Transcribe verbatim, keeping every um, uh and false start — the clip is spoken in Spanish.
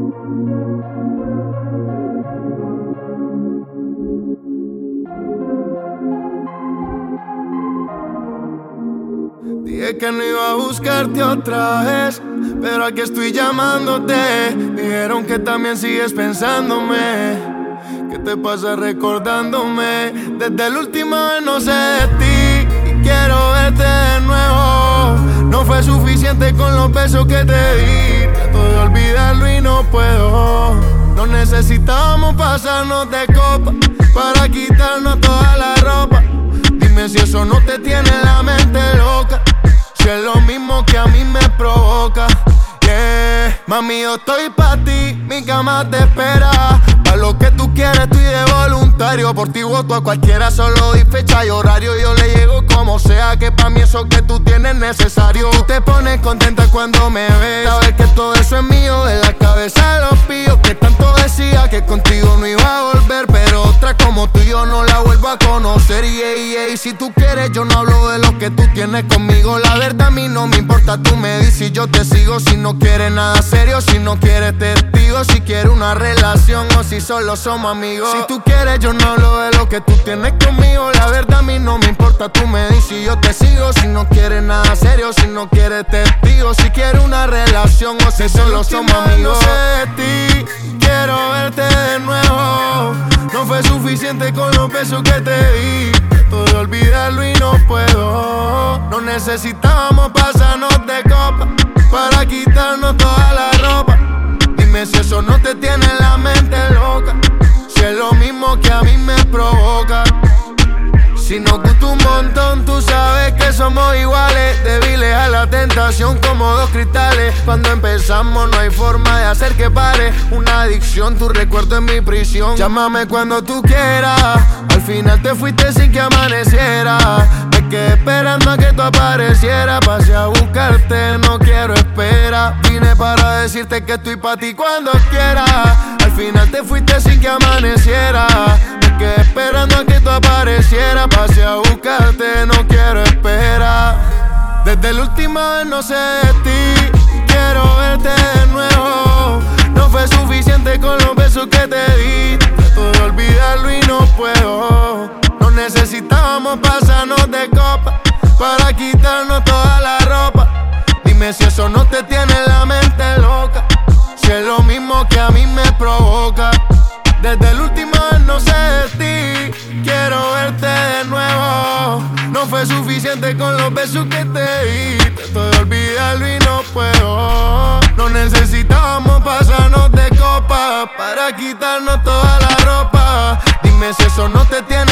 Dije que no iba a buscarte otra vez, pero aquí estoy llamándote. Dijeron que también sigues pensándome. ¿Qué te pasa recordándome? Desde la última vez no sé de ti y quiero verte de nuevo. No fue suficiente con los besos que te di. Trato de olvidarlo y no puedo. No necesitábamos pasarnos de copa para quitarnos toda la ropa. Dime si eso no te tiene la mente loca, si es lo mismo que a mí me provoca. Yeah. Mami, yo estoy pa' ti, mi cama te espera. Pa' lo que tú quieres estoy de voluntario. Por ti voto a cualquiera, solo di fecha y horario. Yo le llego como sea, que pa' mí eso que tú tienes es necesario. Tú te pones contenta cuando me ves, sabes que todo eso es mío. De la cabeza de los pillos que tanto decía que contigo no iba a volver, pero otra como tú yo no la vuelvo a conocer. Y yeah, yeah. Si tú quieres yo no hablo de lo que tú tienes conmigo. La verdad a mí no me importa, tú me dices y yo te sigo. Si no quieres nada serio, si no quieres testigo, si quieres una relación o si solo somos amigos. Si tú quieres yo no hablo de lo que tú tienes conmigo. La verdad a mí no me importa, tú me dices y yo te sigo. Si no quieres nada serio, si no quieres testigo, si quieres una relación o si solo somos amigos. No sé de ti, quiero verte de nuevo. No fue suficiente con los besos que te di. Trato de olvidarlo y no puedo. No necesitábamos pasarnos de copa para quitarnos toda la ropa. Dime si eso no te tiene la mente loca, si es lo mismo que a mí me provoca. Si nos gusta un montón, tú sabes que somos iguales, débiles a la tentación como dos cristales. Cuando empezamos no hay forma de hacer que pare. Una adicción, tu recuerdo en mi prisión. Llámame cuando tú quieras. Al final te fuiste sin que amaneciera. Me quedé esperando a que tú aparecieras. Pasé a buscarte, no quiero esperar. Vine para decirte que estoy pa' ti cuando quieras. Al final te fuiste sin que amaneciera. Me quedé esperando a que tú aparecieras. Pasé a buscarte, no quiero esperar. Desde la última vez no sé de ti, quiero verte de nuevo. No fue suficiente con los besos que te di. Trato de olvidarlo y no puedo. No necesitábamos pasarnos de copa para quitarnos toda la ropa. Dime si eso no te tiene la mente loca, si es lo mismo que a mí me provoca. Desde la última vez no sé de ti, quiero verte de nuevo. No fue suficiente con los besos que te di. Trato de olvidarlo y no puedo. No necesitábamos pasarnos de copa para quitarnos toda la ropa. Dime si eso no te tiene